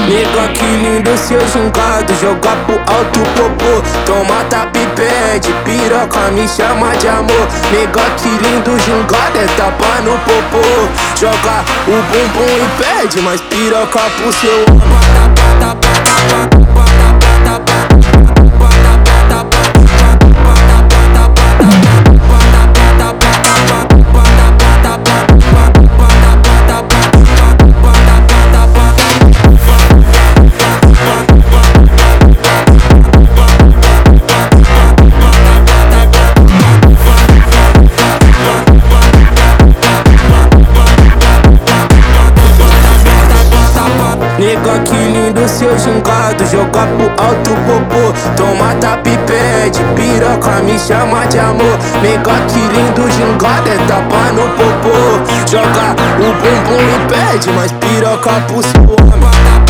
Nega, que lindo seu gingado, joga pro alto popô. Toma tapa e pede, piroca me chama de amor. Nega, que lindo gingado, é tapa no popô. Joga o bumbum e pede, mas piroca pro seu Nega, que lindo seu gingado, joga pro alto popô. Toma tapa e pede, piroca me chama de amor. Nega, que lindo gingado, é tapa no popô. Joga o bumbum e pede, mas piroca pro seu